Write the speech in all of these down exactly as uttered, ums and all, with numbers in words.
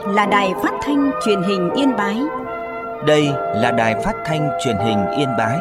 là Đài Phát thanh Truyền hình Yên Bái. Đây là Đài Phát thanh Truyền hình Yên Bái.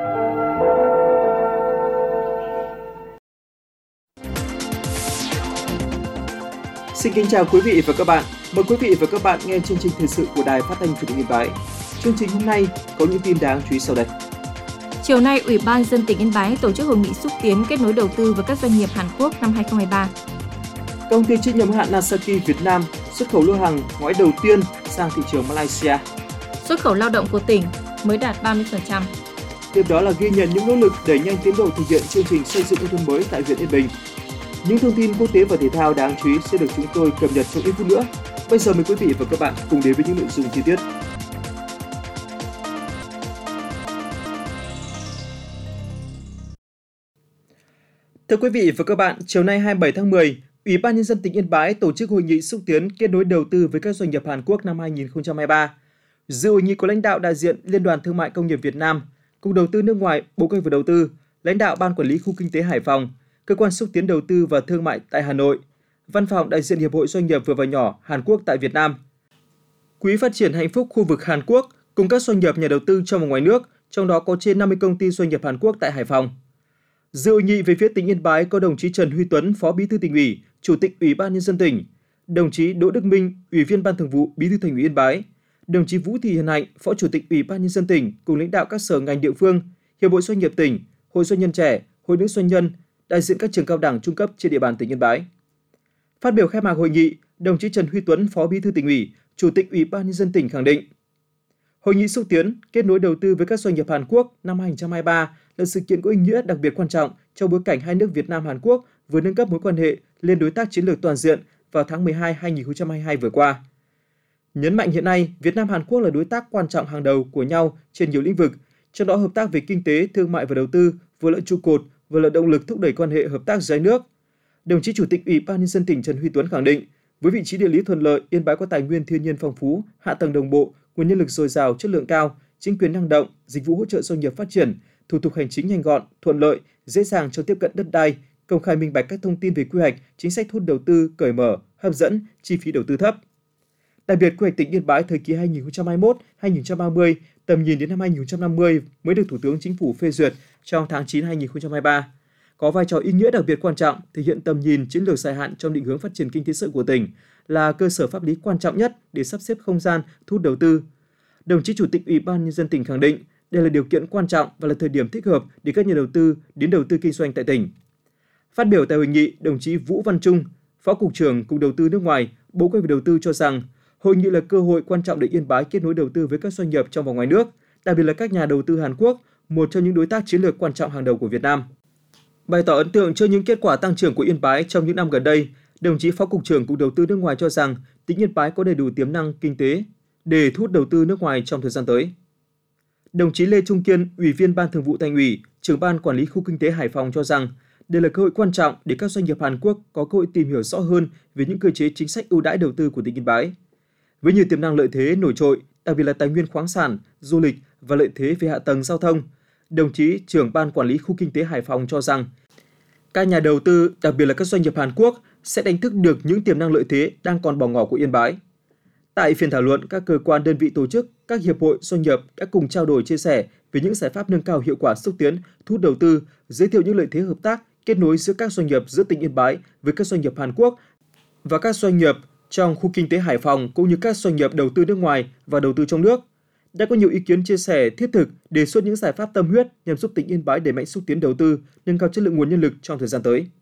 Xin kính chào quý vị và các bạn. Mời quý vị và các bạn nghe chương trình thời sự của Đài Phát thanh Truyền hình Yên Bái. Chương trình hôm nay có những tin đáng chú ý sau đây. Chiều nay, Ủy ban nhân dân tỉnh Yên Bái tổ chức hội nghị xúc tiến kết nối đầu tư với các doanh nghiệp Hàn Quốc năm hai không hai ba. Công ty trách nhiệm hữu hạn Nasaki Việt Nam xuất khẩu lô hàng ngoái đầu tiên sang thị trường Malaysia. Xuất khẩu lao động của tỉnh mới đạt ba mươi phần trăm. Tiếp đó là ghi nhận những nỗ lực đẩy nhanh tiến độ thực hiện chương trình xây dựng nông thôn mới tại huyện Yên Bình. Những thông tin quốc tế và thể thao đáng chú ý sẽ được chúng tôi cập nhật trong ít phút nữa. Bây giờ mời quý vị và các bạn cùng đến với những nội dung chi tiết. Thưa quý vị và các bạn, chiều nay hai mươi bảy tháng mười, Ủy ban nhân dân tỉnh Yên Bái tổ chức hội nghị xúc tiến kết nối đầu tư với các doanh nghiệp Hàn Quốc năm hai không hai ba. Dự hội nghị có lãnh đạo đại diện Liên đoàn Thương mại Công nghiệp Việt Nam, Cục Đầu tư nước ngoài, Bộ Kế hoạch và Đầu tư, lãnh đạo Ban Quản lý Khu Kinh tế Hải Phòng, Cơ quan xúc tiến đầu tư và thương mại tại Hà Nội, Văn phòng đại diện Hiệp hội Doanh nghiệp vừa và nhỏ Hàn Quốc tại Việt Nam, Quỹ phát triển hạnh phúc khu vực Hàn Quốc cùng các doanh nghiệp nhà đầu tư trong và ngoài nước, trong đó có trên năm mươi công ty doanh nghiệp Hàn Quốc tại Hải Phòng. Dự hội nghị về phía tỉnh Yên Bái có đồng chí Trần Huy Tuấn, Phó Bí thư Tỉnh ủy, Chủ tịch Ủy ban nhân dân tỉnh, đồng chí Đỗ Đức Minh, Ủy viên Ban Thường vụ, Bí thư Thành ủy Yên Bái, đồng chí Vũ Thị Hiền Hạnh, Phó Chủ tịch Ủy ban nhân dân tỉnh cùng lãnh đạo các sở ngành địa phương, Hiệp hội Doanh nghiệp tỉnh, Hội Doanh nhân trẻ, Hội nữ doanh nhân, đại diện các trường cao đẳng trung cấp trên địa bàn tỉnh Yên Bái. Phát biểu khai mạc hội nghị, đồng chí Trần Huy Tuấn, Phó Bí thư Tỉnh ủy, Chủ tịch Ủy ban nhân dân tỉnh khẳng định, hội nghị xúc tiến kết nối đầu tư với các doanh nghiệp Hàn Quốc năm hai không hai ba là sự kiện có ý nghĩa đặc biệt quan trọng trong bối cảnh hai nước Việt Nam Hàn Quốc vừa nâng cấp mối quan hệ lên đối tác chiến lược toàn diện vào tháng mười hai năm hai không hai hai vừa qua. Nhấn mạnh hiện nay, Việt Nam Hàn Quốc là đối tác quan trọng hàng đầu của nhau trên nhiều lĩnh vực, trong đó hợp tác về kinh tế, thương mại và đầu tư vừa là trụ cột, vừa là động lực thúc đẩy quan hệ hợp tác giữa hai nước. Đồng chí Chủ tịch Ủy ban nhân dân tỉnh Trần Huy Tuấn khẳng định, với vị trí địa lý thuận lợi, Yên Bái có tài nguyên thiên nhiên phong phú, hạ tầng đồng bộ, nguồn nhân lực dồi dào, chất lượng cao, chính quyền năng động, dịch vụ hỗ trợ doanh nghiệp phát triển, thủ tục hành chính nhanh gọn, thuận lợi, dễ dàng cho tiếp cận đất đai, công khai minh bạch các thông tin về quy hoạch, chính sách thu hút đầu tư cởi mở, hấp dẫn, chi phí đầu tư thấp. Đặc biệt, quy hoạch tỉnh Yên Bái thời kỳ hai nghìn không trăm hai mươi mốt đến hai nghìn không trăm ba mươi, tầm nhìn đến năm hai nghìn không trăm năm mươi mới được Thủ tướng Chính phủ phê duyệt trong tháng chín năm hai nghìn không trăm hai mươi ba, có vai trò ý nghĩa đặc biệt quan trọng thể hiện tầm nhìn chiến lược dài hạn trong định hướng phát triển kinh tế xã hội của tỉnh, là cơ sở pháp lý quan trọng nhất để sắp xếp không gian thu hút đầu tư. Đồng chí Chủ tịch Ủy ban nhân dân tỉnh khẳng định, đây là điều kiện quan trọng và là thời điểm thích hợp để các nhà đầu tư đến đầu tư kinh doanh tại tỉnh. Phát biểu tại hội nghị, đồng chí Vũ Văn Trung, Phó Cục trưởng Cục Đầu tư nước ngoài, Bộ Kế hoạch và Đầu tư cho rằng, hội nghị là cơ hội quan trọng để Yên Bái kết nối đầu tư với các doanh nghiệp trong và ngoài nước, đặc biệt là các nhà đầu tư Hàn Quốc, một trong những đối tác chiến lược quan trọng hàng đầu của Việt Nam. Bày tỏ ấn tượng trước những kết quả tăng trưởng của Yên Bái trong những năm gần đây, đồng chí Phó Cục trưởng Cục Đầu tư nước ngoài cho rằng tỉnh Yên Bái có đầy đủ tiềm năng kinh tế để thu hút đầu tư nước ngoài trong thời gian tới. Đồng chí Lê Trung Kiên, Ủy viên Ban Thường vụ Thành ủy, Trưởng ban Quản lý Khu Kinh tế Hải Phòng cho rằng đây là cơ hội quan trọng để các doanh nghiệp Hàn Quốc có cơ hội tìm hiểu rõ hơn về những cơ chế chính sách ưu đãi đầu tư của tỉnh Yên Bái. Với nhiều tiềm năng lợi thế nổi trội, đặc biệt là tài nguyên khoáng sản, du lịch và lợi thế về hạ tầng giao thông, đồng chí Trưởng ban Quản lý Khu Kinh tế Hải Phòng cho rằng các nhà đầu tư, đặc biệt là các doanh nghiệp Hàn Quốc sẽ đánh thức được những tiềm năng lợi thế đang còn bỏ ngỏ của Yên Bái. Tại phiên thảo luận, các cơ quan đơn vị tổ chức, các hiệp hội doanh nghiệp đã cùng trao đổi chia sẻ về những giải pháp nâng cao hiệu quả xúc tiến, thu hút đầu tư, giới thiệu những lợi thế hợp tác, kết nối giữa các doanh nghiệp giữa tỉnh Yên Bái với các doanh nghiệp Hàn Quốc và các doanh nghiệp trong khu kinh tế Hải Phòng cũng như các doanh nghiệp đầu tư nước ngoài và đầu tư trong nước. Đã có nhiều ý kiến chia sẻ thiết thực, đề xuất những giải pháp tâm huyết nhằm giúp tỉnh Yên Bái đẩy mạnh xúc tiến đầu tư, nâng cao chất lượng nguồn nhân lực trong thời gian tới.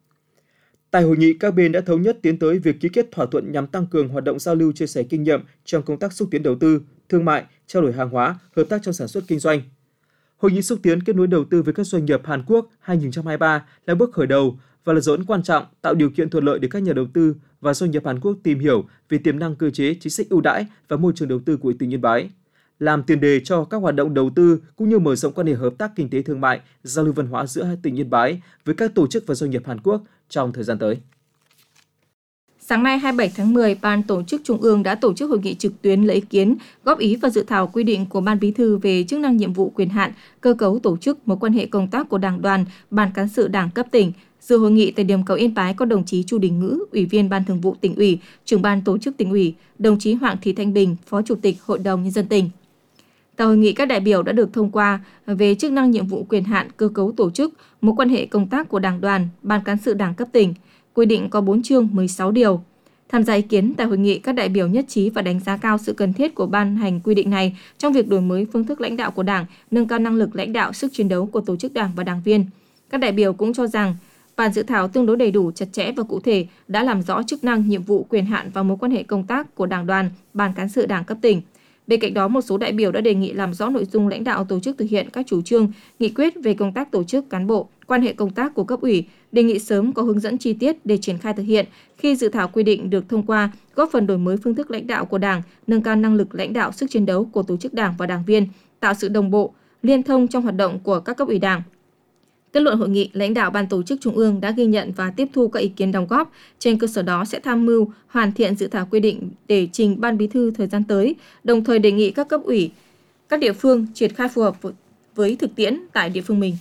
Tại hội nghị, các bên đã thống nhất tiến tới việc ký kết thỏa thuận nhằm tăng cường hoạt động giao lưu chia sẻ kinh nghiệm trong công tác xúc tiến đầu tư, thương mại, trao đổi hàng hóa, hợp tác trong sản xuất kinh doanh. Hội nghị xúc tiến kết nối đầu tư với các doanh nghiệp Hàn Quốc hai không hai ba là bước khởi đầu và là dấu ấn quan trọng tạo điều kiện thuận lợi để các nhà đầu tư và doanh nghiệp Hàn Quốc tìm hiểu về tiềm năng cơ chế, chính sách ưu đãi và môi trường đầu tư của tỉnh Yên Bái, làm tiền đề cho các hoạt động đầu tư cũng như mở rộng quan hệ hợp tác kinh tế thương mại, giao lưu văn hóa giữa hai tỉnh Yên Bái với các tổ chức và doanh nghiệp Hàn Quốc trong thời gian tới. Sáng nay hai mươi bảy tháng mười, Ban Tổ chức Trung ương đã tổ chức hội nghị trực tuyến lấy ý kiến, góp ý và dự thảo quy định của Ban Bí thư về chức năng, nhiệm vụ, quyền hạn, cơ cấu tổ chức, mối quan hệ công tác của Đảng đoàn, Ban cán sự Đảng cấp tỉnh. Dự hội nghị tại điểm cầu Yên Bái có đồng chí Chu Đình Ngữ, Ủy viên Ban Thường vụ Tỉnh ủy, Trưởng ban Tổ chức Tỉnh ủy, đồng chí Hoàng Thị Thanh Bình, Phó Chủ tịch Hội đồng Nhân dân tỉnh. Tại hội nghị, các đại biểu đã được thông qua về chức năng, nhiệm vụ, quyền hạn, cơ cấu tổ chức, mối quan hệ công tác của Đảng đoàn, Ban cán sự Đảng cấp tỉnh. Quy định có bốn chương, mười sáu điều. Tham gia ý kiến tại hội nghị, các đại biểu nhất trí và đánh giá cao sự cần thiết của ban hành quy định này trong việc đổi mới phương thức lãnh đạo của Đảng, nâng cao năng lực lãnh đạo, sức chiến đấu của tổ chức Đảng và đảng viên. Các đại biểu cũng cho rằng bản dự thảo tương đối đầy đủ, chặt chẽ và cụ thể, đã làm rõ chức năng, nhiệm vụ, quyền hạn và mối quan hệ công tác của Đảng đoàn, Ban cán sự Đảng cấp tỉnh. Bên cạnh đó, một số đại biểu đã đề nghị làm rõ nội dung lãnh đạo tổ chức thực hiện các chủ trương, nghị quyết về công tác tổ chức cán bộ, quan hệ công tác của cấp ủy, đề nghị sớm có hướng dẫn chi tiết để triển khai thực hiện khi dự thảo quy định được thông qua, góp phần đổi mới phương thức lãnh đạo của Đảng, nâng cao năng lực lãnh đạo, sức chiến đấu của tổ chức Đảng và đảng viên, tạo sự đồng bộ, liên thông trong hoạt động của các cấp ủy Đảng. Kết luận hội nghị, lãnh đạo Ban Tổ chức Trung ương đã ghi nhận và tiếp thu các ý kiến đóng góp. Trên cơ sở đó sẽ tham mưu hoàn thiện dự thảo quy định để trình Ban Bí thư thời gian tới, đồng thời đề nghị các cấp ủy, các địa phương triển khai phù hợp với thực tiễn tại địa phương mình.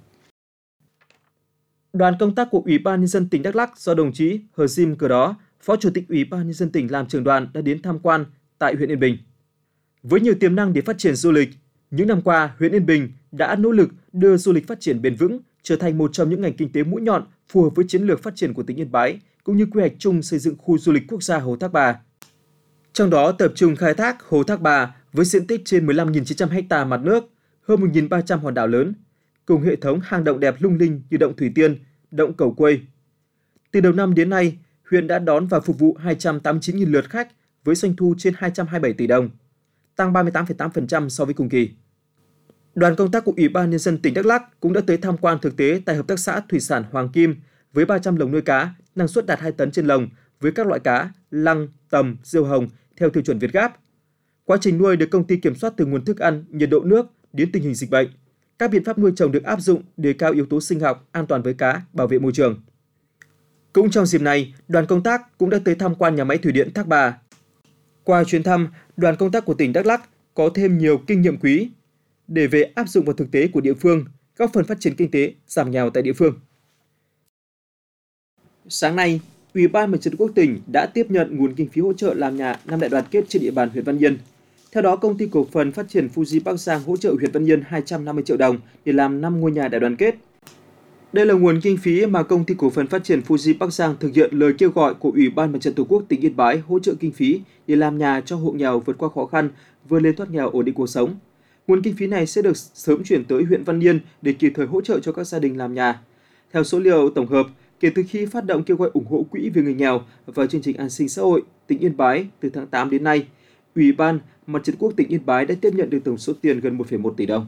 Đoàn công tác của Ủy ban Nhân dân tỉnh Đắk Lắk do đồng chí Hờ Sim Cờ Đó, Phó Chủ tịch Ủy ban Nhân dân tỉnh làm trưởng đoàn đã đến tham quan tại huyện Yên Bình. Với nhiều tiềm năng để phát triển du lịch, những năm qua, huyện Yên Bình đã nỗ lực đưa du lịch phát triển bền vững, trở thành một trong những ngành kinh tế mũi nhọn phù hợp với chiến lược phát triển của tỉnh Yên Bái, cũng như quy hoạch chung xây dựng khu du lịch quốc gia Hồ Thác Bà. Trong đó tập trung khai thác Hồ Thác Bà với diện tích trên mười lăm nghìn chín trăm ha mặt nước, hơn một nghìn ba trăm hòn đảo lớn, cùng hệ thống hang động đẹp lung linh như động Thủy Tiên, động Cầu Quây. Từ đầu năm đến nay, huyện đã đón và phục vụ hai trăm tám mươi chín nghìn lượt khách với doanh thu trên hai trăm hai mươi bảy tỷ đồng, tăng ba mươi tám phẩy tám phần trăm so với cùng kỳ. Đoàn công tác của Ủy ban Nhân dân tỉnh Đắk Lắk cũng đã tới tham quan thực tế tại Hợp tác xã Thủy sản Hoàng Kim với ba trăm lồng nuôi cá, năng suất đạt hai tấn trên lồng với các loại cá lăng, tầm, diêu hồng theo tiêu chuẩn Việt Gáp. Quá trình nuôi được công ty kiểm soát từ nguồn thức ăn, nhiệt độ nước đến tình hình dịch bệnh. Các biện pháp nuôi trồng được áp dụng đề cao yếu tố sinh học, an toàn với cá, bảo vệ môi trường. Cũng trong dịp này, đoàn công tác cũng đã tới tham quan nhà máy thủy điện Thác Bà. Qua chuyến thăm, đoàn công tác của tỉnh Đắk Lắk có thêm nhiều kinh nghiệm quý để về áp dụng vào thực tế của địa phương, góp phần phát triển kinh tế, giảm nghèo tại địa phương. Sáng nay, Ủy ban Mặt trận Tổ quốc tỉnh đã tiếp nhận nguồn kinh phí hỗ trợ làm nhà năm đại đoàn kết trên địa bàn huyện Văn Yên. Theo đó, Công ty Cổ phần Phát triển Fuji Bắc Giang hỗ trợ huyện Văn Yên hai trăm năm mươi triệu đồng để làm năm ngôi nhà đại đoàn kết. Đây là nguồn kinh phí mà Công ty Cổ phần Phát triển Fuji Bắc Giang thực hiện lời kêu gọi của Ủy ban Mặt trận Tổ quốc tỉnh Yên Bái hỗ trợ kinh phí để làm nhà cho hộ nghèo vượt qua khó khăn, vươn lên thoát nghèo, ổn định cuộc sống. Nguồn kinh phí này sẽ được sớm chuyển tới huyện Văn Yên để kịp thời hỗ trợ cho các gia đình làm nhà. Theo số liệu tổng hợp, kể từ khi phát động kêu gọi ủng hộ quỹ vì người nghèo và chương trình an sinh xã hội, tỉnh Yên Bái từ tháng tám đến nay, Ủy ban Mặt trận Tổ quốc tỉnh Yên Bái đã tiếp nhận được tổng số tiền gần một phẩy một tỷ đồng.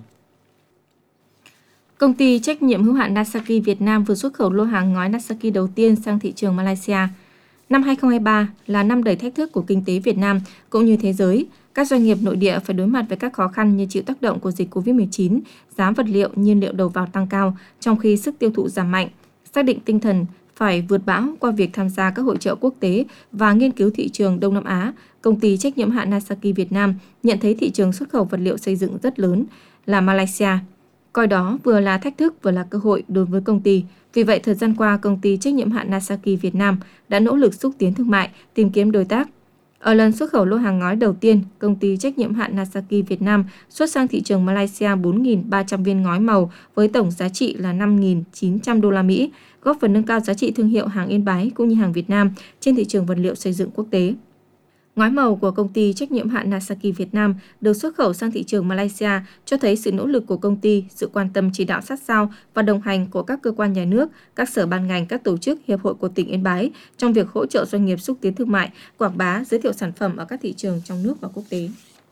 Công ty trách nhiệm hữu hạn Nasaki Việt Nam vừa xuất khẩu lô hàng ngói Nasaki đầu tiên sang thị trường Malaysia. Năm hai không hai ba là năm đầy thách thức của kinh tế Việt Nam cũng như thế giới. Các doanh nghiệp nội địa phải đối mặt với các khó khăn như chịu tác động của dịch covid mười chín, giá vật liệu, nhiên liệu đầu vào tăng cao, trong khi sức tiêu thụ giảm mạnh. Xác định tinh thần phải vượt bão qua việc tham gia các hội chợ quốc tế và nghiên cứu thị trường Đông Nam Á, công ty trách nhiệm hữu hạn Nasaki Việt Nam nhận thấy thị trường xuất khẩu vật liệu xây dựng rất lớn là Malaysia. Coi đó vừa là thách thức vừa là cơ hội đối với công ty. Vì vậy, thời gian qua, công ty trách nhiệm hữu hạn Nasaki Việt Nam đã nỗ lực xúc tiến thương mại, tìm kiếm đối tác. Ở lần xuất khẩu lô hàng ngói đầu tiên, công ty trách nhiệm hữu hạn Nasaki Việt Nam xuất sang thị trường Malaysia bốn nghìn ba trăm viên ngói màu với tổng giá trị là năm nghìn chín trăm đô la Mỹ, góp phần nâng cao giá trị thương hiệu hàng Yên Bái cũng như hàng Việt Nam trên thị trường vật liệu xây dựng quốc tế. Ngói màu của công ty trách nhiệm hữu hạn Nasaki Việt Nam được xuất khẩu sang thị trường Malaysia cho thấy sự nỗ lực của công ty, sự quan tâm chỉ đạo sát sao và đồng hành của các cơ quan nhà nước, các sở ban ngành, các tổ chức, hiệp hội của tỉnh Yên Bái trong việc hỗ trợ doanh nghiệp xúc tiến thương mại, quảng bá, giới thiệu sản phẩm ở các thị trường trong nước và quốc tế.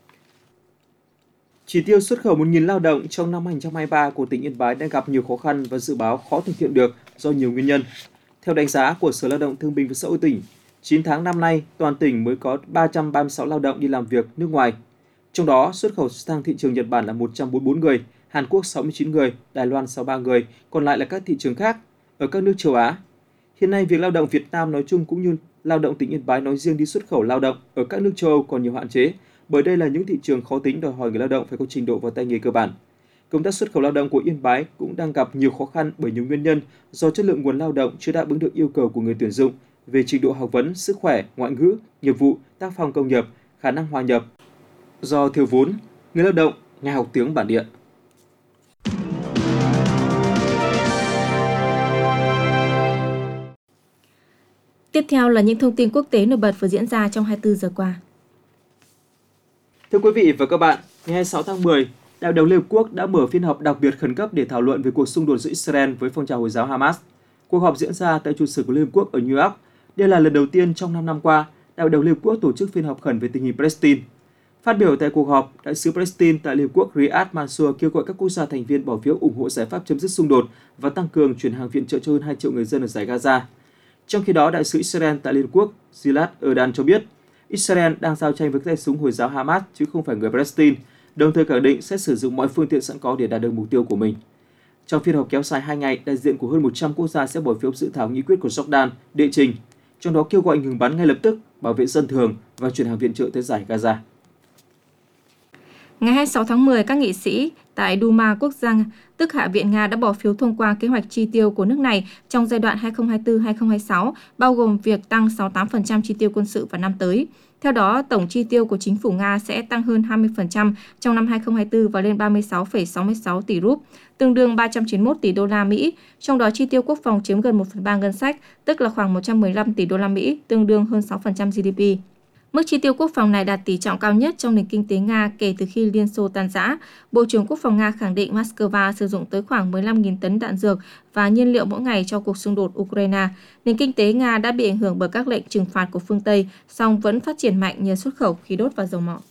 Chỉ tiêu xuất khẩu một nghìn lao động trong năm hai không hai ba của tỉnh Yên Bái đang gặp nhiều khó khăn và dự báo khó thực hiện được do nhiều nguyên nhân. Theo đánh giá của Sở Lao động Thương binh và Xã hội tỉnh, chín tháng năm nay, toàn tỉnh mới có ba trăm ba mươi sáu lao động đi làm việc nước ngoài. Trong đó, xuất khẩu sang thị trường Nhật Bản là một trăm bốn mươi tư người, Hàn Quốc sáu mươi chín người, Đài Loan sáu mươi ba người, còn lại là các thị trường khác ở các nước châu Á. Hiện nay, việc lao động Việt Nam nói chung cũng như lao động tỉnh Yên Bái nói riêng đi xuất khẩu lao động ở các nước châu Âu còn nhiều hạn chế, bởi đây là những thị trường khó tính đòi hỏi người lao động phải có trình độ và tay nghề cơ bản. Công tác xuất khẩu lao động của Yên Bái cũng đang gặp nhiều khó khăn bởi nhiều nguyên nhân do chất lượng nguồn lao động chưa đáp ứng được yêu cầu của người tuyển dụng về trình độ học vấn, sức khỏe, ngoại ngữ, nghiệp vụ, tác phong công nghiệp, khả năng hòa nhập. Do thiếu vốn, người lao động ngại học tiếng bản địa. Tiếp theo là những thông tin quốc tế nổi bật vừa diễn ra trong hai mươi tư giờ qua. Thưa quý vị và các bạn, ngày hai mươi sáu tháng mười, Đại hội đồng Liên Hợp Quốc đã mở phiên họp đặc biệt khẩn cấp để thảo luận về cuộc xung đột giữa Israel với phong trào Hồi giáo Hamas. Cuộc họp diễn ra tại trụ sở của Liên Hợp Quốc ở New York. Đây là lần đầu tiên trong năm năm qua, Đại hội đồng Liên Hợp Quốc tổ chức phiên họp khẩn về tình hình Palestine. Phát biểu tại cuộc họp, Đại sứ Palestine tại Liên Hợp Quốc Riyad Mansour kêu gọi các quốc gia thành viên bỏ phiếu ủng hộ giải pháp chấm dứt xung đột và tăng cường chuyển hàng viện trợ cho hơn hai triệu người dân ở dải Gaza. Trong khi đó, Đại sứ Israel tại Liên Hợp Quốc Gilad Erdan cho biết, Israel đang giao tranh với tay súng Hồi giáo Hamas chứ không phải người Palestine, đồng thời khẳng định sẽ sử dụng mọi phương tiện sẵn có để đạt được mục tiêu của mình. Trong phiên họp kéo dài hai ngày, đại diện của hơn một trăm quốc gia sẽ bỏ phiếu dự thảo nghị quyết của Jordan đệ trình, trong đó kêu gọi ngừng bắn ngay lập tức, bảo vệ dân thường và chuyển hàng viện trợ tới dải Gaza. Ngày hai mươi sáu tháng mười, các nghị sĩ tại Duma Quốc gia, tức Hạ viện Nga đã bỏ phiếu thông qua kế hoạch chi tiêu của nước này trong giai đoạn hai nghìn không trăm hai mươi tư đến hai nghìn không trăm hai mươi sáu, bao gồm việc tăng sáu mươi tám phần trăm chi tiêu quân sự vào năm tới. Theo đó, tổng chi tiêu của chính phủ Nga sẽ tăng hơn hai mươi phần trăm trong năm hai nghìn không trăm hai mươi tư và lên ba mươi sáu phẩy sáu mươi sáu tỷ rúp, tương đương ba trăm chín mươi mốt tỷ đô la Mỹ, trong đó chi tiêu quốc phòng chiếm gần một phần ba ngân sách, tức là khoảng một trăm mười lăm tỷ đô la Mỹ, tương đương hơn sáu phần trăm giê đê pê. Mức chi tiêu quốc phòng này đạt tỷ trọng cao nhất trong nền kinh tế Nga kể từ khi Liên Xô tan rã. Bộ trưởng Quốc phòng Nga khẳng định Moscow sử dụng tới khoảng mười lăm nghìn tấn đạn dược và nhiên liệu mỗi ngày cho cuộc xung đột Ukraine. Nền kinh tế Nga đã bị ảnh hưởng bởi các lệnh trừng phạt của phương Tây, song vẫn phát triển mạnh nhờ xuất khẩu khí đốt và dầu mỏ.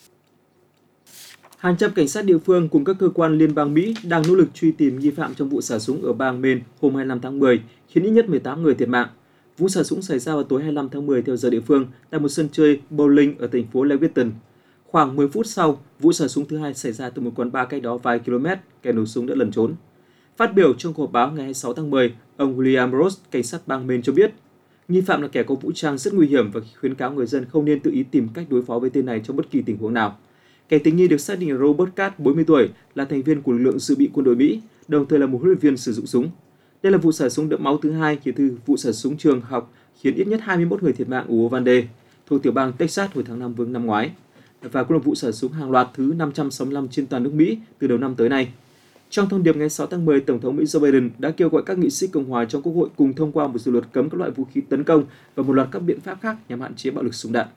Hàng trăm cảnh sát địa phương cùng các cơ quan liên bang Mỹ đang nỗ lực truy tìm nghi phạm trong vụ xả súng ở bang Maine hôm hai mươi lăm tháng mười, khiến ít nhất mười tám người thiệt mạng. Vụ xả súng xảy ra vào tối hai mươi lăm tháng mười theo giờ địa phương tại một sân chơi bowling ở thành phố Lewiston. Khoảng mười phút sau, vụ xả súng thứ hai xảy ra từ một quán bar cách đó vài km, kẻ nổ súng đã lẩn trốn. Phát biểu trong cuộc họp báo ngày hai mươi sáu tháng mười, ông William Ross, cảnh sát bang Maine cho biết, nghi phạm là kẻ có vũ trang rất nguy hiểm và khuyến cáo người dân không nên tự ý tìm cách đối phó với tên này trong bất kỳ tình huống nào. Kẻ tình nghi được xác định là Robert Card, bốn mươi tuổi, là thành viên của lực lượng dự bị quân đội Mỹ, đồng thời là một huấn luyện viên sử dụng súng. Đây là vụ xả súng đẫm máu thứ hai kể từ vụ xả súng trường học khiến ít nhất hai mươi mốt người thiệt mạng ở Uvalde, thuộc tiểu bang Texas hồi tháng năm vừa năm ngoái, và cũng là vụ xả súng hàng loạt thứ năm trăm sáu mươi lăm trên toàn nước Mỹ từ đầu năm tới nay. Trong thông điệp ngày sáu tháng mười, Tổng thống Mỹ Joe Biden đã kêu gọi các nghị sĩ Cộng hòa trong Quốc hội cùng thông qua một dự luật cấm các loại vũ khí tấn công và một loạt các biện pháp khác nhằm hạn chế bạo lực súng đạn.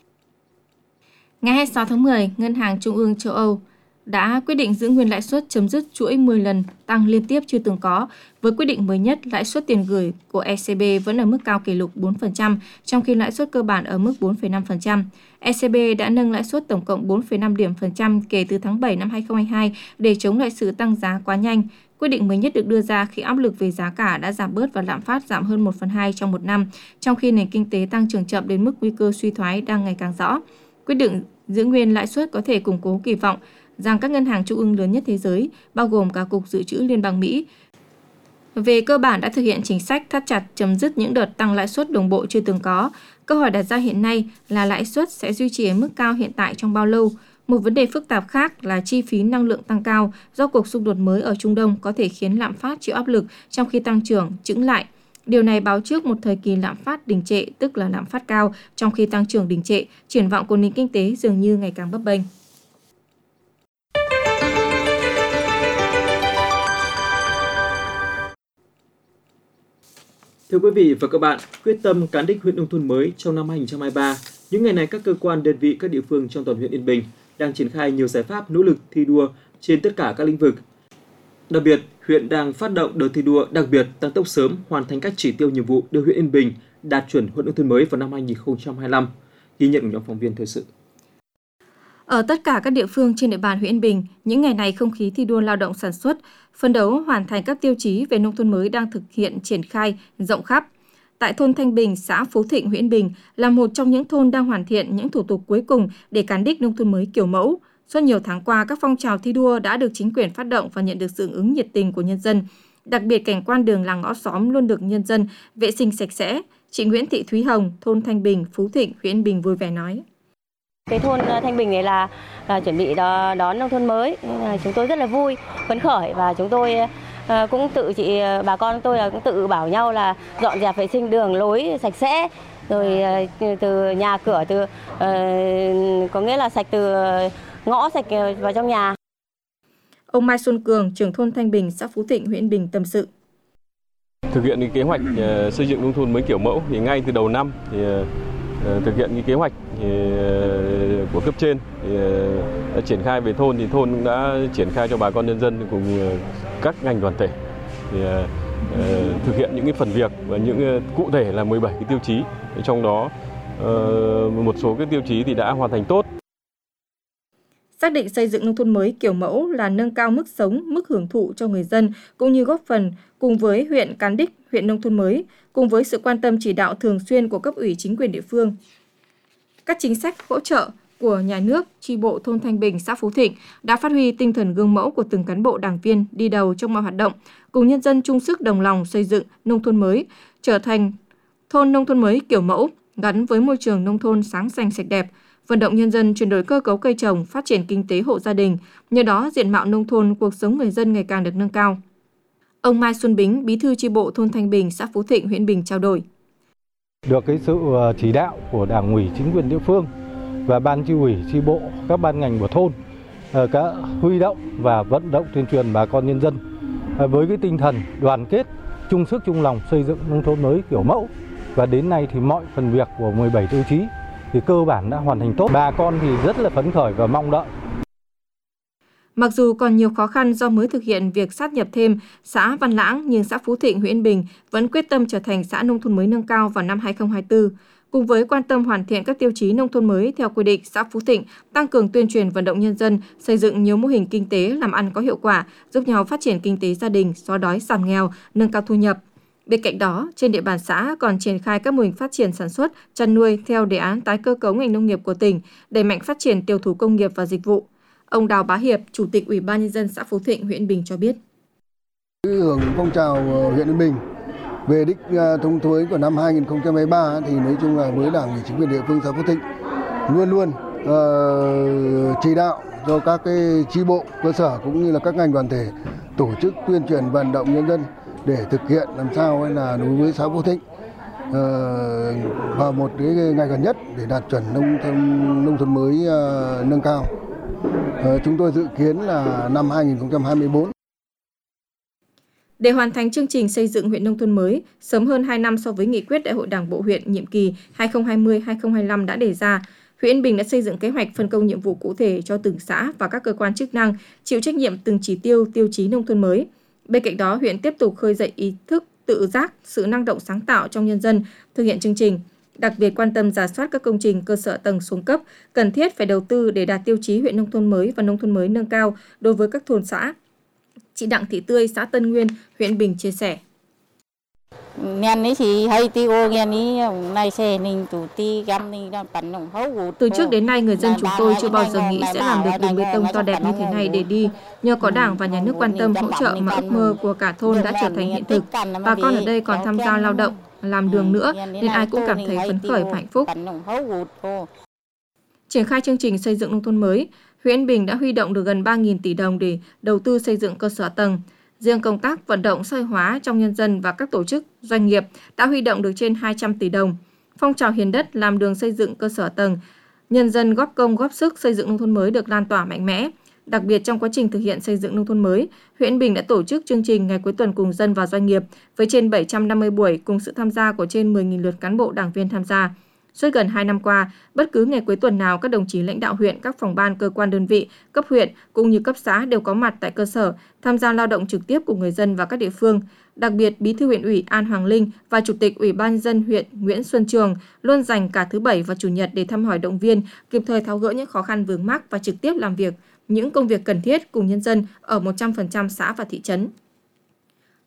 Ngày hai mươi sáu tháng mười, Ngân hàng Trung ương châu Âu đã quyết định giữ nguyên lãi suất chấm dứt chuỗi mười lần tăng liên tiếp chưa từng có. Với quyết định mới nhất, lãi suất tiền gửi của e xê bê vẫn ở mức cao kỷ lục bốn phần trăm, trong khi lãi suất cơ bản ở mức bốn phẩy năm phần trăm. e xê bê đã nâng lãi suất tổng cộng bốn phẩy năm điểm phần trăm kể từ tháng bảy năm hai nghìn không trăm hai mươi hai để chống lại sự tăng giá quá nhanh. Quyết định mới nhất được đưa ra khi áp lực về giá cả đã giảm bớt và lạm phát giảm hơn một phần hai trong một năm, trong khi nền kinh tế tăng trưởng chậm đến mức nguy cơ suy thoái đang ngày càng rõ. Quyết định giữ nguyên lãi suất có thể củng cố kỳ vọng rằng các ngân hàng trung ương lớn nhất thế giới, bao gồm cả Cục Dự trữ Liên bang Mỹ, về cơ bản đã thực hiện chính sách thắt chặt chấm dứt những đợt tăng lãi suất đồng bộ chưa từng có. Câu hỏi đặt ra hiện nay là lãi suất sẽ duy trì ở mức cao hiện tại trong bao lâu? Một vấn đề phức tạp khác là chi phí năng lượng tăng cao do cuộc xung đột mới ở Trung Đông có thể khiến lạm phát chịu áp lực trong khi tăng trưởng chững lại. Điều này báo trước một thời kỳ lạm phát đình trệ, tức là lạm phát cao trong khi tăng trưởng đình trệ, triển vọng của nền kinh tế dường như ngày càng bấp bênh. Thưa quý vị và các bạn, quyết tâm cán đích huyện nông thôn mới trong năm hai nghìn không trăm hai mươi ba, những ngày này các cơ quan, đơn vị, các địa phương trong toàn huyện Yên Bình đang triển khai nhiều giải pháp nỗ lực thi đua trên tất cả các lĩnh vực. Đặc biệt, huyện đang phát động đợt thi đua đặc biệt tăng tốc sớm hoàn thành các chỉ tiêu nhiệm vụ đưa huyện Yên Bình đạt chuẩn huyện nông thôn mới vào năm hai nghìn không trăm hai mươi lăm. Ghi nhận của nhóm phóng viên thời sự. Ở tất cả các địa phương trên địa bàn huyện Yên Bình, những ngày này không khí thi đua lao động sản xuất, phấn đấu hoàn thành các tiêu chí về nông thôn mới đang thực hiện triển khai rộng khắp. Tại thôn Thanh Bình, xã Phú Thịnh, huyện Yên Bình là một trong những thôn đang hoàn thiện những thủ tục cuối cùng để cán đích nông thôn mới kiểu mẫu. Suốt nhiều tháng qua, các phong trào thi đua đã được chính quyền phát động và nhận được sự ứng nhiệt tình của nhân dân. Đặc biệt cảnh quan đường làng ngõ xóm luôn được nhân dân vệ sinh sạch sẽ. Chị Nguyễn Thị Thúy Hồng, thôn Thanh Bình, Phú Thịnh, huyện Yên Bình vui vẻ nói. Cái thôn Thanh Bình này là, là chuẩn bị đón, đón nông thôn mới, chúng tôi rất là vui, phấn khởi và chúng tôi cũng tự chị bà con tôi là cũng tự bảo nhau là dọn dẹp vệ sinh đường lối sạch sẽ, rồi từ nhà cửa từ uh, có nghĩa là sạch từ ngõ sạch vào trong nhà. Ông Mai Xuân Cường, trưởng thôn Thanh Bình, xã Phú Thịnh, huyện Yên Bình tâm sự. Thực hiện cái kế hoạch uh, xây dựng nông thôn mới kiểu mẫu thì ngay từ đầu năm thì uh, thực hiện cái kế hoạch thì, uh, của cấp trên thì, uh, đã triển khai về thôn thì thôn cũng đã triển khai cho bà con nhân dân cùng uh, các ngành đoàn thể thì, uh, uh, thực hiện những cái phần việc và những uh, cụ thể là mười bảy cái tiêu chí, trong đó uh, một số cái tiêu chí thì đã hoàn thành tốt. Xác định xây dựng nông thôn mới kiểu mẫu là nâng cao mức sống, mức hưởng thụ cho người dân, cũng như góp phần cùng với huyện Cán Đích, huyện nông thôn mới, cùng với sự quan tâm chỉ đạo thường xuyên của cấp ủy chính quyền địa phương. Các chính sách hỗ trợ của nhà nước, chi bộ thôn Thanh Bình, xã Phú Thịnh đã phát huy tinh thần gương mẫu của từng cán bộ đảng viên đi đầu trong mọi hoạt động, cùng nhân dân chung sức đồng lòng xây dựng nông thôn mới, trở thành thôn nông thôn mới kiểu mẫu, gắn với môi trường nông thôn sáng xanh sạch đẹp, vận động nhân dân chuyển đổi cơ cấu cây trồng, phát triển kinh tế hộ gia đình, nhờ đó diện mạo nông thôn, cuộc sống người dân ngày càng được nâng cao. Ông Mai Xuân Bính, bí thư chi bộ thôn Thanh Bình, xã Phú Thịnh, huyện Bình trao đổi. Được cái sự chỉ đạo của Đảng ủy, chính quyền địa phương và ban chi ủy, chi bộ, các ban ngành của thôn, các huy động và vận động tuyên truyền bà con nhân dân với cái tinh thần đoàn kết, chung sức chung lòng xây dựng nông thôn mới kiểu mẫu. Và đến nay thì mọi phần việc của mười bảy tiêu chí thì cơ bản đã hoàn thành tốt. Bà con thì rất là phấn khởi và mong đợi. Mặc dù còn nhiều khó khăn do mới thực hiện việc sát nhập thêm xã Văn Lãng, nhưng xã Phú Thịnh, huyện Yên Bình vẫn quyết tâm trở thành xã nông thôn mới nâng cao vào năm hai không hai tư. Cùng với quan tâm hoàn thiện các tiêu chí nông thôn mới theo quy định, xã Phú Thịnh tăng cường tuyên truyền vận động nhân dân, xây dựng nhiều mô hình kinh tế làm ăn có hiệu quả, giúp nhau phát triển kinh tế gia đình, xóa đói giảm nghèo, nâng cao thu nhập. Bên cạnh đó, trên địa bàn xã còn triển khai các mô hình phát triển sản xuất, chăn nuôi theo đề án tái cơ cấu ngành nông nghiệp của tỉnh, đẩy mạnh phát triển tiêu thụ công nghiệp và dịch vụ. Ông Đào Bá Hiệp, Chủ tịch Ủy ban Nhân dân xã Phú Thịnh, huyện Yên Bình cho biết. Hưởng phong trào huyện Yên Bình về đích nông thôn mới của năm hai không hai ba thì nói chung là với Đảng ủy chính quyền địa phương xã Phú Thịnh luôn luôn uh, chỉ đạo cho các cái chi bộ cơ sở cũng như là các ngành đoàn thể tổ chức tuyên truyền vận động nhân dân để thực hiện làm sao hay là đối với xã Phú Thịnh uh, vào một cái ngày gần nhất để đạt chuẩn nông thôn nông thôn mới uh, nâng cao. Uh, chúng tôi dự kiến là năm hai không hai tư. Để hoàn thành chương trình xây dựng huyện nông thôn mới sớm hơn hai năm so với nghị quyết Đại hội Đảng bộ huyện nhiệm kỳ hai nghìn không trăm hai mươi đến hai nghìn không trăm hai mươi lăm đã đề ra, huyện Yên Bình đã xây dựng kế hoạch phân công nhiệm vụ cụ thể cho từng xã và các cơ quan chức năng chịu trách nhiệm từng chỉ tiêu, tiêu chí nông thôn mới. Bên cạnh đó, huyện tiếp tục khơi dậy ý thức tự giác, sự năng động sáng tạo trong nhân dân thực hiện chương trình. Đặc biệt quan tâm rà soát các công trình cơ sở tầng xuống cấp, cần thiết phải đầu tư để đạt tiêu chí huyện nông thôn mới và nông thôn mới nâng cao đối với các thôn xã. Chị Đặng Thị Tươi, xã Tân Nguyên, huyện Bình chia sẻ. Từ trước đến nay, người dân chúng tôi chưa bao giờ nghĩ sẽ làm được đường bê tông to đẹp như thế này để đi. Nhờ có Đảng và Nhà nước quan tâm hỗ trợ mà ước mơ của cả thôn đã trở thành hiện thực. Bà con ở đây còn tham gia lao động, làm đường nữa nên ai cũng cảm thấy phấn khởi và hạnh phúc. Triển khai chương trình xây dựng nông thôn mới, huyện Yên Bình đã huy động được gần ba nghìn tỷ đồng để đầu tư xây dựng cơ sở tầng. Riêng công tác vận động xã hội hóa trong nhân dân và các tổ chức, doanh nghiệp đã huy động được trên hai trăm tỷ đồng. Phong trào hiến đất làm đường xây dựng cơ sở tầng, nhân dân góp công góp sức xây dựng nông thôn mới được lan tỏa mạnh mẽ. Đặc biệt trong quá trình thực hiện xây dựng nông thôn mới, huyện Yên Bình đã tổ chức chương trình Ngày cuối tuần cùng dân và doanh nghiệp với trên bảy trăm năm mươi buổi cùng sự tham gia của trên mười nghìn lượt cán bộ đảng viên tham gia. Suốt gần hai năm qua, bất cứ ngày cuối tuần nào, các đồng chí lãnh đạo huyện, các phòng ban, cơ quan đơn vị, cấp huyện cũng như cấp xã đều có mặt tại cơ sở, tham gia lao động trực tiếp cùng người dân và các địa phương. Đặc biệt, Bí thư huyện ủy An Hoàng Linh và Chủ tịch Ủy ban nhân dân huyện Nguyễn Xuân Trường luôn dành cả thứ Bảy và Chủ nhật để thăm hỏi động viên, kịp thời tháo gỡ những khó khăn vướng mắc và trực tiếp làm việc những công việc cần thiết cùng nhân dân ở một trăm phần trăm xã và thị trấn.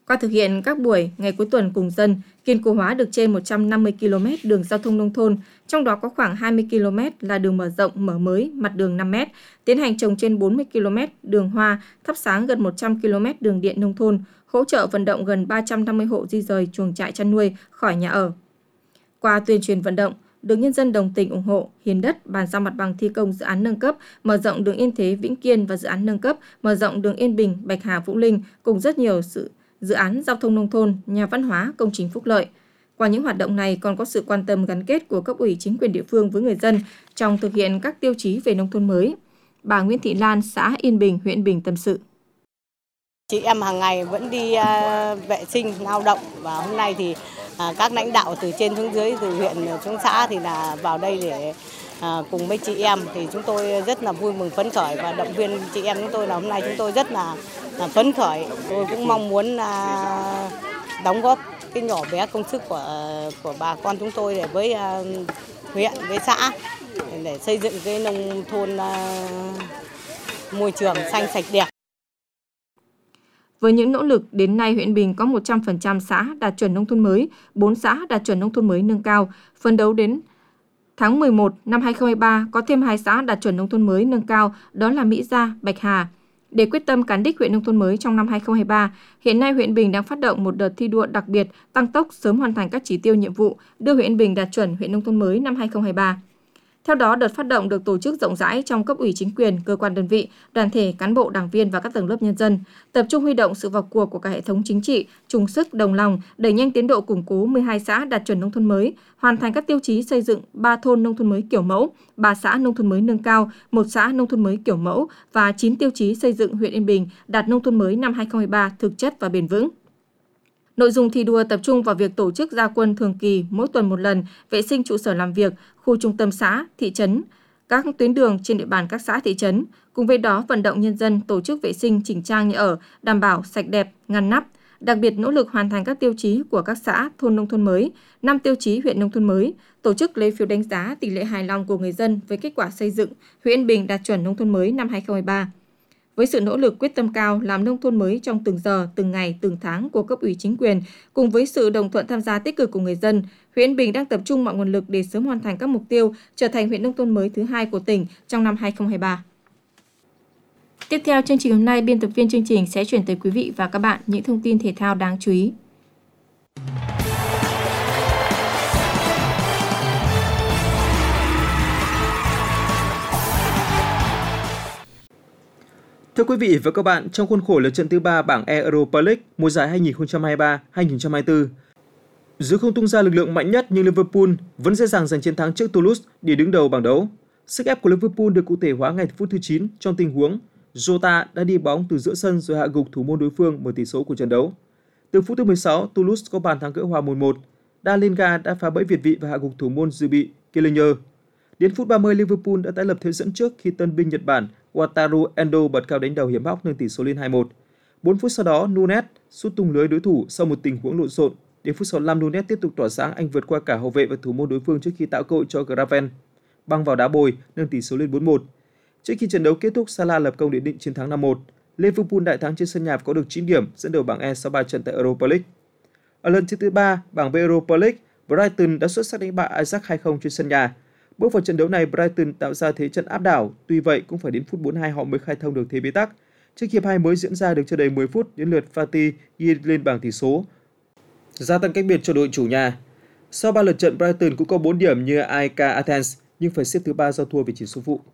Qua thực hiện các buổi ngày cuối tuần cùng dân, kiên cố hóa được trên một trăm năm mươi ki lô mét đường giao thông nông thôn, trong đó có khoảng hai mươi ki lô mét là đường mở rộng, mở mới, mặt đường năm mét, tiến hành trồng trên bốn mươi ki lô mét đường hoa, thắp sáng gần một trăm ki lô mét đường điện nông thôn, hỗ trợ vận động gần ba trăm năm mươi hộ di rời chuồng trại chăn nuôi khỏi nhà ở. Qua tuyên truyền vận động, được nhân dân đồng tình ủng hộ, hiến đất, bàn giao mặt bằng thi công dự án nâng cấp, mở rộng đường Yên Thế Vĩnh Kiên và dự án nâng cấp, mở rộng đường Yên Bình, Bạch Hà Vũ Linh cùng rất nhiều sự dự án giao thông nông thôn, nhà văn hóa, công trình phúc lợi. Qua những hoạt động này còn có sự quan tâm gắn kết của cấp ủy chính quyền địa phương với người dân trong thực hiện các tiêu chí về nông thôn mới. Bà Nguyễn Thị Lan, xã Yên Bình, huyện Bình tâm sự. Chị em hàng ngày vẫn đi uh, vệ sinh, lao động và hôm nay thì uh, các lãnh đạo từ trên xuống dưới, từ huyện xuống xã thì là vào đây để uh, cùng với chị em thì chúng tôi rất là vui mừng phấn khởi và động viên chị em chúng tôi là hôm nay chúng tôi rất là, là phấn khởi. Tôi cũng mong muốn uh, đóng góp cái nhỏ bé công sức của của bà con chúng tôi để với uh, huyện, với xã để xây dựng cái nông thôn uh, môi trường xanh sạch đẹp. Với những nỗ lực, đến nay huyện Bình có một trăm phần trăm xã đạt chuẩn nông thôn mới, bốn xã đạt chuẩn nông thôn mới nâng cao. Phấn đấu đến tháng mười một năm hai nghìn không trăm hai mươi ba có thêm hai xã đạt chuẩn nông thôn mới nâng cao, đó là Mỹ Gia, Bạch Hà. Để quyết tâm cán đích huyện nông thôn mới trong năm hai nghìn không trăm hai mươi ba, hiện nay huyện Bình đang phát động một đợt thi đua đặc biệt tăng tốc sớm hoàn thành các chỉ tiêu nhiệm vụ, đưa huyện Bình đạt chuẩn huyện nông thôn mới năm hai nghìn không trăm hai mươi ba. Theo đó, đợt phát động được tổ chức rộng rãi trong cấp ủy chính quyền, cơ quan đơn vị, đoàn thể, cán bộ, đảng viên và các tầng lớp nhân dân, tập trung huy động sự vào cuộc của cả hệ thống chính trị, chung sức đồng lòng, đẩy nhanh tiến độ củng cố mười hai xã đạt chuẩn nông thôn mới, hoàn thành các tiêu chí xây dựng ba thôn nông thôn mới kiểu mẫu, ba xã nông thôn mới nâng cao, một xã nông thôn mới kiểu mẫu và chín tiêu chí xây dựng huyện Yên Bình đạt nông thôn mới năm hai nghìn không trăm hai mươi ba thực chất và bền vững. Nội dung thi đua tập trung vào việc tổ chức ra quân thường kỳ mỗi tuần một lần, vệ sinh trụ sở làm việc, khu trung tâm xã, thị trấn, các tuyến đường trên địa bàn các xã thị trấn. Cùng với đó vận động nhân dân tổ chức vệ sinh chỉnh trang nhà ở, đảm bảo sạch đẹp, ngăn nắp. Đặc biệt nỗ lực hoàn thành các tiêu chí của các xã thôn nông thôn mới, năm tiêu chí huyện nông thôn mới, tổ chức lấy phiếu đánh giá tỷ lệ hài lòng của người dân với kết quả xây dựng huyện Yên Bình đạt chuẩn nông thôn mới năm hai nghìn không trăm hai mươi ba. Với sự nỗ lực quyết tâm cao làm nông thôn mới trong từng giờ, từng ngày, từng tháng của cấp ủy chính quyền, cùng với sự đồng thuận tham gia tích cực của người dân, huyện Yên Bình đang tập trung mọi nguồn lực để sớm hoàn thành các mục tiêu trở thành huyện nông thôn mới thứ hai của tỉnh trong năm hai nghìn không trăm hai mươi ba. Tiếp theo chương trình hôm nay, biên tập viên chương trình sẽ chuyển tới quý vị và các bạn những thông tin thể thao đáng chú ý. Thưa quý vị và các bạn, trong khuôn khổ lượt trận thứ ba bảng E Europa League mùa giải hai nghìn không trăm hai mươi ba hai nghìn không trăm hai mươi tư, dù không tung ra lực lượng mạnh nhất nhưng Liverpool vẫn dễ dàng giành chiến thắng trước Toulouse để đứng đầu bảng đấu. Sức ép của Liverpool được cụ thể hóa ngay phút thứ chín trong tình huống Jota đã đi bóng từ giữa sân rồi hạ gục thủ môn đối phương mở tỷ số của trận đấu. Từ phút thứ mười sáu, Toulouse có bàn thắng gỡ hòa một một. Dalinga đã phá bẫy việt vị và hạ gục thủ môn dự bị Kelleher. Đến phút ba mươi, Liverpool đã tái lập thế dẫn trước khi tân binh Nhật Bản Wataru Endo bật cao đánh đầu hiểm hóc nâng tỷ số lên hai một. bốn phút sau đó, Nunes sút tung lưới đối thủ sau một tình huống lộn xộn. Đến phút sáu mươi lăm, Nunes tiếp tục tỏa sáng, anh vượt qua cả hậu vệ và thủ môn đối phương trước khi tạo cơ hội cho Graven băng vào đá bồi nâng tỷ số lên bốn một. Trước khi trận đấu kết thúc, Salah lập công để định chiến thắng năm một. Liverpool đại thắng trên sân nhà và có được chín điểm, dẫn đầu bảng E sau ba trận tại Europa League. Ở lần thứ ba bảng B Europa League, Brighton đã xuất sắc đánh bại Ajax hai không trên sân nhà. Bước vào trận đấu này, Brighton tạo ra thế trận áp đảo, tuy vậy cũng phải đến phút bốn mươi hai họ mới khai thông được thế bế tắc. Trước hiệp hai mới diễn ra được chưa đầy mười phút, đến lượt Fatih ghi lên bảng tỷ số, gia tăng cách biệt cho đội chủ nhà. Sau ba lượt trận, Brighton cũng có bốn điểm như a e ca Athens nhưng phải xếp thứ ba do thua về chỉ số phụ.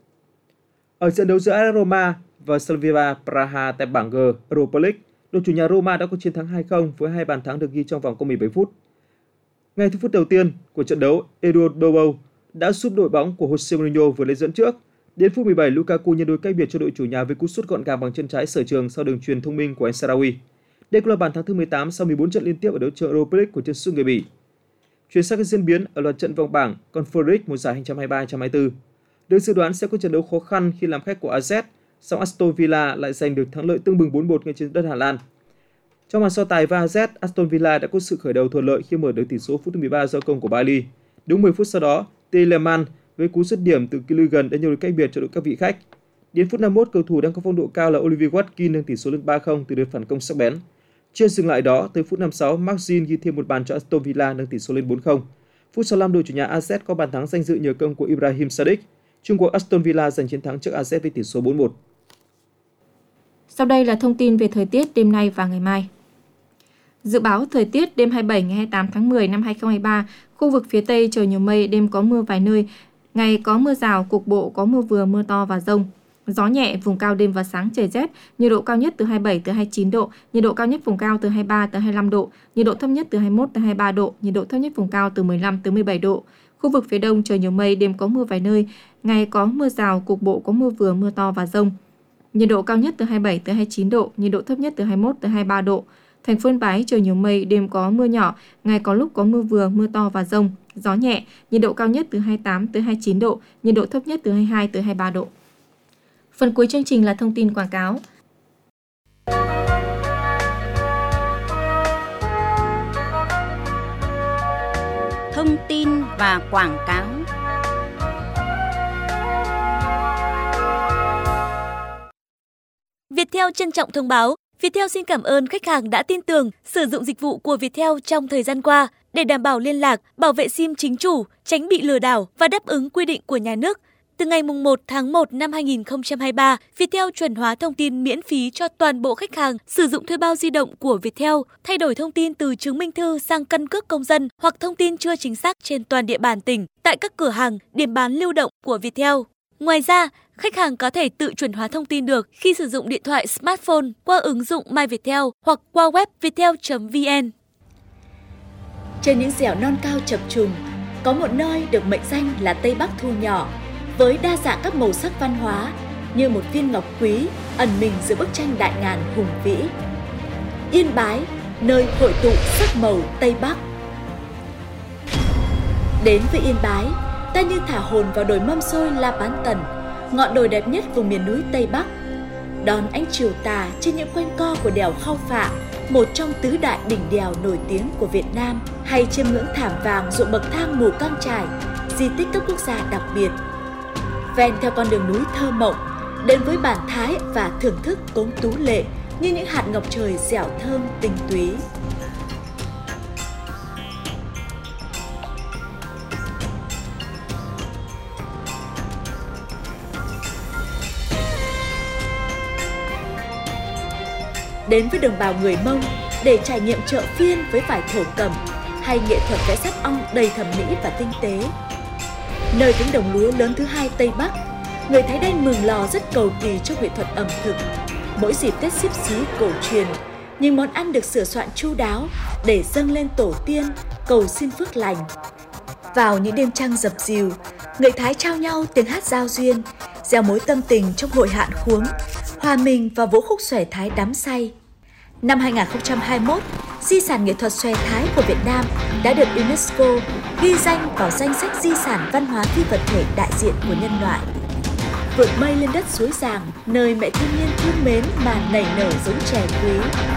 Ở trận đấu giữa a ét Roma và Slavia Praha tại bảng G Europa League, đội chủ nhà Roma đã có chiến thắng hai không với hai bàn thắng được ghi trong vòng có mười bảy phút. Ngay từ phút đầu tiên của trận đấu, Eduardo đã giúp đội bóng của Jose Mourinho vượt lên dẫn trước. Đến phút mười bảy, Lukaku nhân đôi cách biệt cho đội chủ nhà với cú sút gọn gàng bằng chân trái sở trường sau đường chuyền thông minh của El Shaarawy. Đây cũng là bàn thắng thứ mười tám sau mười bốn trận liên tiếp ở đấu trường Europa League của chân sút người Bỉ. Chuyển sang các diễn biến ở loạt trận vòng bảng Conference mùa giải hai nghìn không trăm hai mươi ba hai nghìn không trăm hai mươi tư. Được dự đoán sẽ có trận đấu khó khăn khi làm khách của a zét, song Aston Villa lại giành được thắng lợi tưng bừng bốn một ngay trên đất Hà Lan. Trong màn so tài với a zét, Aston Villa đã có sự khởi đầu thuận lợi khi mở được tỷ số phút thứ mười ba do công của Bailly. Đúng mười phút sau đó, Tielemans với cú dứt điểm từ cự ly gần đã nhường được cách biệt cho đội các vị khách. Đến phút năm mươi mốt, cầu thủ đang có phong độ cao là Olivier Watkins nâng tỷ số lên ba không từ đợt phản công sắc bén. Chưa dừng lại đó, tới phút năm mươi sáu, Mark Jean ghi thêm một bàn cho Aston Villa nâng tỷ số lên bốn không. Phút sáu mươi lăm, đội chủ nhà a zét có bàn thắng danh dự nhờ công của Ibrahim Sadiq. Chung cuộc Aston Villa giành chiến thắng trước a zét với tỷ số bốn một. Sau đây là thông tin về thời tiết đêm nay và ngày mai. Dự báo thời tiết đêm hai mươi bảy ngày hai mươi tám tháng mười năm hai nghìn không trăm hai mươi ba, khu vực phía Tây trời nhiều mây, đêm có mưa vài nơi, ngày có mưa rào, cục bộ có mưa vừa, mưa to và dông. Gió nhẹ, vùng cao đêm và sáng trời rét, nhiệt độ cao nhất từ hai mươi bảy tới hai mươi chín độ, nhiệt độ cao nhất vùng cao từ hai mươi ba tới hai mươi lăm độ, nhiệt độ thấp nhất từ hai mươi mốt tới hai mươi ba độ, nhiệt độ thấp nhất vùng cao từ mười lăm tới mười bảy độ. Khu vực phía Đông trời nhiều mây, đêm có mưa vài nơi, ngày có mưa rào, cục bộ có mưa vừa, mưa to và dông. Nhiệt độ cao nhất từ hai mươi bảy tới hai mươi chín độ, nhiệt độ thấp nhất từ hai mươi mốt tới hai mươi ba độ. Thành phố Yên Bái trời nhiều mây, đêm có mưa nhỏ, ngày có lúc có mưa vừa, mưa to và dông. Gió nhẹ, nhiệt độ cao nhất từ hai mươi tám tới hai mươi chín độ, nhiệt độ thấp nhất từ hai mươi hai tới hai mươi ba độ. Phần cuối chương trình là thông tin quảng cáo. Thông tin và quảng cáo. Viettel trân trọng thông báo, Viettel xin cảm ơn khách hàng đã tin tưởng sử dụng dịch vụ của Viettel trong thời gian qua để đảm bảo liên lạc, bảo vệ sim chính chủ, tránh bị lừa đảo và đáp ứng quy định của nhà nước. Từ ngày mùng một tháng một năm hai nghìn không trăm hai mươi ba, Viettel chuẩn hóa thông tin miễn phí cho toàn bộ khách hàng sử dụng thuê bao di động của Viettel, thay đổi thông tin từ chứng minh thư sang căn cước công dân hoặc thông tin chưa chính xác trên toàn địa bàn tỉnh tại các cửa hàng, điểm bán lưu động của Viettel. Ngoài ra, khách hàng có thể tự chuẩn hóa thông tin được khi sử dụng điện thoại smartphone qua ứng dụng My Viettel hoặc qua web viettel chấm vn. Trên những dẻo non cao chập trùng, có một nơi được mệnh danh là Tây Bắc thu nhỏ, với đa dạng các màu sắc văn hóa như một viên ngọc quý ẩn mình giữa bức tranh đại ngàn hùng vĩ. Yên Bái, nơi hội tụ sắc màu Tây Bắc. Đến với Yên Bái, ta như thả hồn vào đồi mâm xôi La Bán Tần, ngọn đồi đẹp nhất vùng miền núi Tây Bắc. Đón ánh chiều tà trên những quanh co của đèo Khao Phạ, một trong tứ đại đỉnh đèo nổi tiếng của Việt Nam, hay chiêm ngưỡng thảm vàng ruộng bậc thang Mù Căng Chải, di tích cấp quốc gia đặc biệt. Ven theo con đường núi thơ mộng, đến với bản thái và thưởng thức cốm tú lệ như những hạt ngọc trời dẻo thơm tinh túy. Đến với đồng bào người Mông để trải nghiệm chợ phiên với vải thổ cẩm hay nghệ thuật vẽ sáp ong đầy thẩm mỹ và tinh tế. Nơi cánh đồng lúa lớn thứ hai Tây Bắc, người Thái Đen Mường Lò rất cầu kỳ trong nghệ thuật ẩm thực. Mỗi dịp Tết Xíp Xí cổ truyền, những món ăn được sửa soạn chu đáo để dâng lên tổ tiên, cầu xin phước lành. Vào những đêm trăng dập dìu, người Thái trao nhau tiếng hát giao duyên, gieo mối tâm tình trong hội hạn khuống, hòa mình vào vũ khúc xòe Thái đắm say. Năm hai nghìn không trăm hai mươi mốt, di sản nghệ thuật xòe Thái của Việt Nam đã được UNESCO ghi danh vào danh sách di sản văn hóa phi vật thể đại diện của nhân loại. Vượt mây lên đất suối Giàng, nơi mẹ thiên nhiên thương mến mà nảy nở giống chè quý.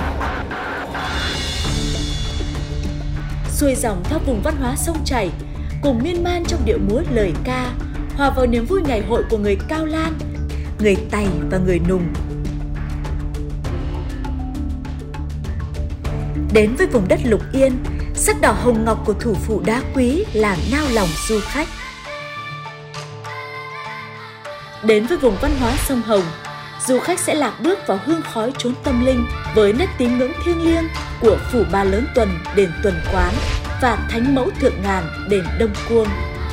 Xuôi dòng theo vùng văn hóa sông chảy, cùng miên man trong điệu múa lời ca, hòa vào niềm vui ngày hội của người Cao Lan, người Tày và người Nùng. Đến với vùng đất Lục Yên, sắc đỏ hồng ngọc của thủ phủ đá quý làm nao lòng du khách. Đến với vùng văn hóa sông Hồng, du khách sẽ lạc bước vào hương khói chốn tâm linh với nét tín ngưỡng thiêng liêng của phủ Ba Lớn Tuần, đền Tuần Quán và Thánh Mẫu Thượng Ngàn, đền Đông Cuông.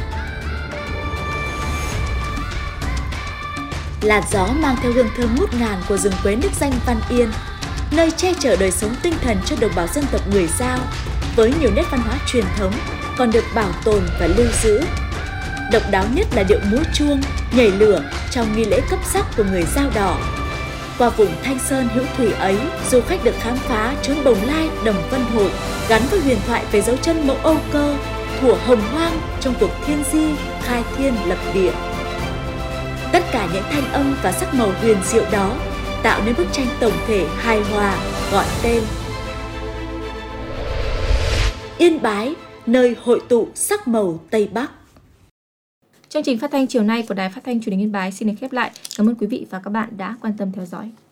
Làn gió mang theo hương thơm ngút ngàn của rừng quế nước danh Văn Yên, nơi che chở đời sống tinh thần cho đồng bào dân tộc người Dao, với nhiều nét văn hóa truyền thống còn được bảo tồn và lưu giữ. Độc đáo nhất là điệu múa chuông, nhảy lửa trong nghi lễ cấp sắc của người Dao Đỏ. Qua vùng Thanh Sơn hữu thủy ấy, du khách được khám phá chốn Bồng Lai, Đồng Vân Hội, gắn với huyền thoại về dấu chân mẫu Âu Cơ, thuở hồng hoang trong cuộc thiên di, khai thiên lập địa. Tất cả những thanh âm và sắc màu huyền diệu đó tạo nên bức tranh tổng thể hài hòa gọi tên Yên Bái, nơi hội tụ sắc màu Tây Bắc. Chương trình phát thanh chiều nay của Đài Phát thanh Truyền hình Yên Bái xin được khép lại. Cảm ơn quý vị và các bạn đã quan tâm theo dõi.